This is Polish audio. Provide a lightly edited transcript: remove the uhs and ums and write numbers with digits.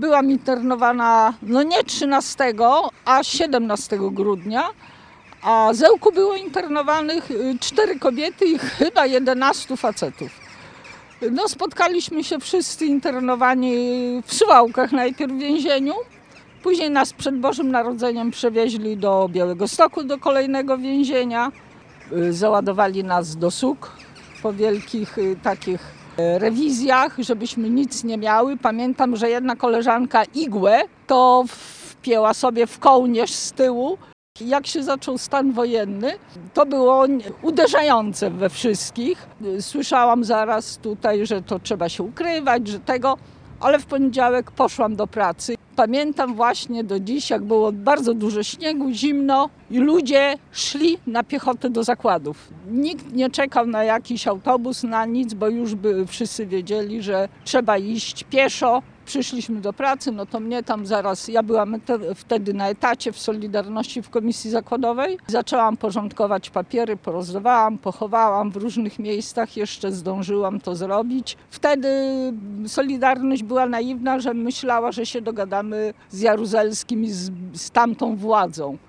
Byłam internowana nie 13, a 17 grudnia, a z Ełku było internowanych 4 kobiety i chyba 11 facetów. Spotkaliśmy się wszyscy internowani w Suwałkach, najpierw w więzieniu. Później nas przed Bożym Narodzeniem przewieźli do Białegostoku, do kolejnego więzienia. Załadowali nas do SUK po wielkich takich rewizjach, żebyśmy nic nie miały. Pamiętam, że jedna koleżanka igłę to wpięła sobie w kołnierz z tyłu. Jak się zaczął stan wojenny, to było uderzające we wszystkich. Słyszałam zaraz tutaj, że to trzeba się ukrywać, że tego, ale w poniedziałek poszłam do pracy. Pamiętam właśnie do dziś, jak było bardzo dużo śniegu, zimno i ludzie szli na piechotę do zakładów. Nikt nie czekał na jakiś autobus, na nic, bo już wszyscy wiedzieli, że trzeba iść pieszo. Przyszliśmy do pracy, to mnie tam zaraz, ja byłam wtedy na etacie w Solidarności w komisji zakładowej. Zaczęłam porządkować papiery, porozdawałam, pochowałam w różnych miejscach, jeszcze zdążyłam to zrobić. Wtedy Solidarność była naiwna, że myślała, że się dogadamy z Jaruzelskim i z tamtą władzą.